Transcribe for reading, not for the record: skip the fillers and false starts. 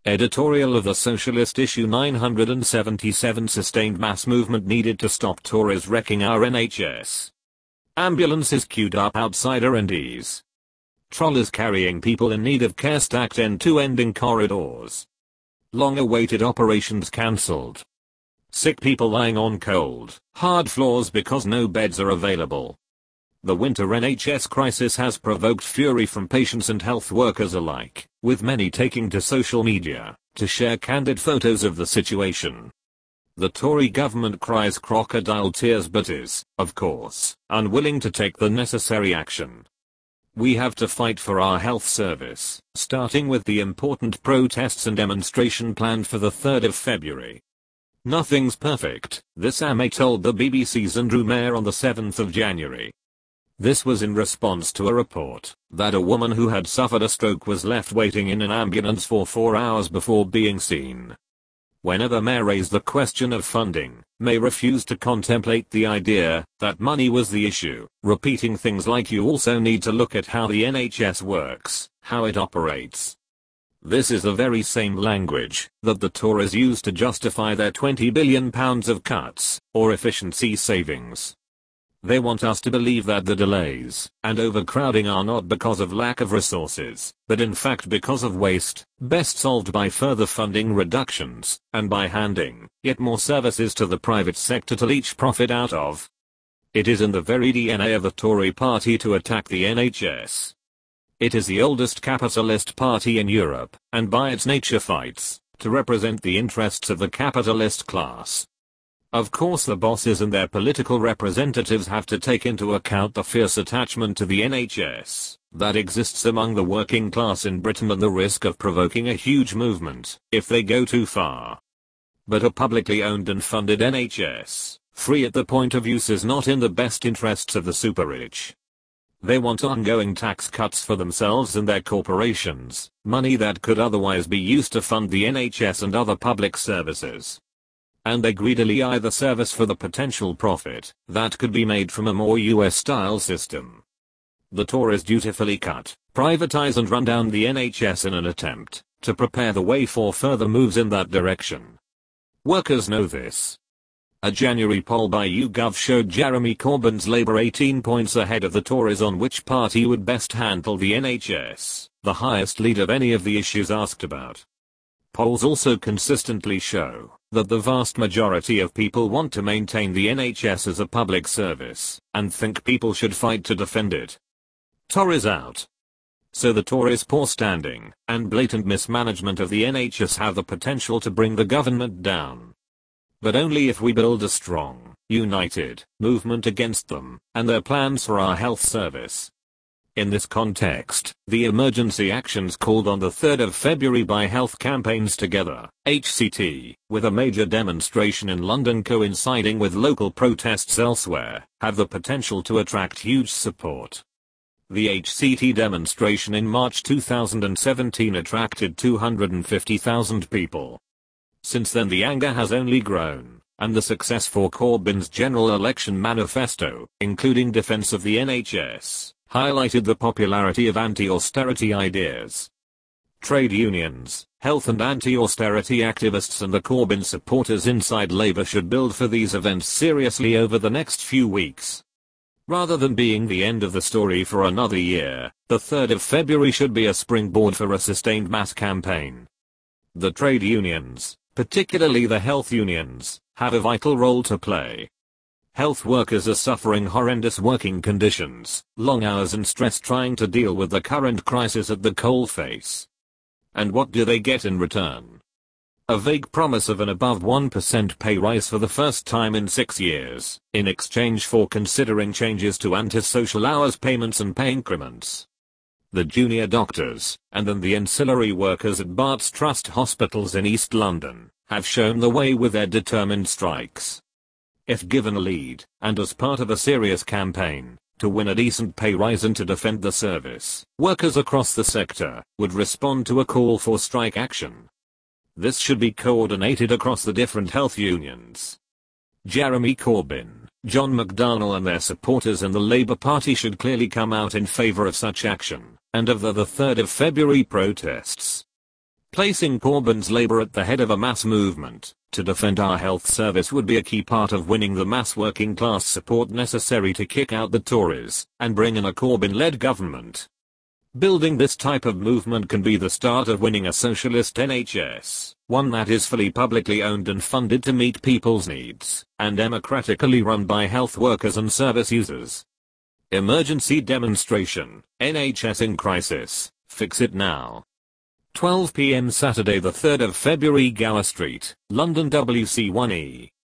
Editorial of the Socialist issue 977. Sustained mass movement needed to stop Tories wrecking our NHS. Ambulances queued up outside R&Ds. Trolleys carrying people in need of care stacked end-to-end in corridors. Long-awaited operations cancelled. Sick people lying on cold, hard floors because no beds are available. The winter NHS crisis has provoked fury from patients and health workers alike, with many taking to social media to share candid photos of the situation. The Tory government cries crocodile tears but is, of course, unwilling to take the necessary action. We have to fight for our health service, starting with the important protests and demonstration planned for the 3rd of February. Nothing's perfect, this AMA told the BBC's Andrew Mayer on the 7th of January. This was in response to a report that a woman who had suffered a stroke was left waiting in an ambulance for 4 hours before being seen. Whenever Mayer raised the question of funding, May refused to contemplate the idea that money was the issue, repeating things like you also need to look at how the NHS works, how it operates. This is the very same language that the Tories use to justify their £20 billion of cuts or efficiency savings. They want us to believe that the delays and overcrowding are not because of lack of resources, but in fact because of waste, best solved by further funding reductions, and by handing yet more services to the private sector to leech profit out of. It is in the very DNA of the Tory party to attack the NHS. It is the oldest capitalist party in Europe, and by its nature fights to represent the interests of the capitalist class. Of course the bosses and their political representatives have to take into account the fierce attachment to the NHS that exists among the working class in Britain and the risk of provoking a huge movement if they go too far. But a publicly owned and funded NHS, free at the point of use, is not in the best interests of the super-rich. They want ongoing tax cuts for themselves and their corporations, money that could otherwise be used to fund the NHS and other public services. And they greedily eye the service for the potential profit that could be made from a more US-style system. The Tories dutifully cut, privatize and run down the NHS in an attempt to prepare the way for further moves in that direction. Workers know this. A January poll by YouGov showed Jeremy Corbyn's Labour 18 points ahead of the Tories on which party would best handle the NHS, the highest lead of any of the issues asked about. Polls also consistently show that the vast majority of people want to maintain the NHS as a public service, and think people should fight to defend it. Tories out. So the Tories' poor standing and blatant mismanagement of the NHS have the potential to bring the government down. But only if we build a strong, united movement against them and their plans for our health service. In this context, the emergency actions called on the 3rd of February by Health Campaigns Together, HCT, with a major demonstration in London coinciding with local protests elsewhere, have the potential to attract huge support. The HCT demonstration in March 2017 attracted 250,000 people. Since then the anger has only grown, and the success for Corbyn's general election manifesto, including defense of the NHS, highlighted the popularity of anti-austerity ideas. Trade unions, health and anti-austerity activists and the Corbyn supporters inside Labour should build for these events seriously over the next few weeks. Rather than being the end of the story for another year, the 3rd of February should be a springboard for a sustained mass campaign. The trade unions, particularly the health unions, have a vital role to play. Health workers are suffering horrendous working conditions, long hours and stress trying to deal with the current crisis at the coalface. And what do they get in return? A vague promise of an above 1% pay rise for the first time in 6 years, in exchange for considering changes to antisocial hours payments and pay increments. The junior doctors, and then the ancillary workers at Barts Trust hospitals in East London, have shown the way with their determined strikes. If given a lead, and as part of a serious campaign, to win a decent pay rise and to defend the service, workers across the sector would respond to a call for strike action. This should be coordinated across the different health unions. Jeremy Corbyn, John McDonnell and their supporters in the Labour Party should clearly come out in favour of such action, and of the 3rd of February protests. Placing Corbyn's Labour at the head of a mass movement to defend our health service would be a key part of winning the mass working class support necessary to kick out the Tories and bring in a Corbyn-led government. Building this type of movement can be the start of winning a socialist NHS, one that is fully publicly owned and funded to meet people's needs, and democratically run by health workers and service users. Emergency demonstration, NHS in crisis, fix it now. 12 p.m. Saturday the 3rd of February, Gower Street, London, WC1E.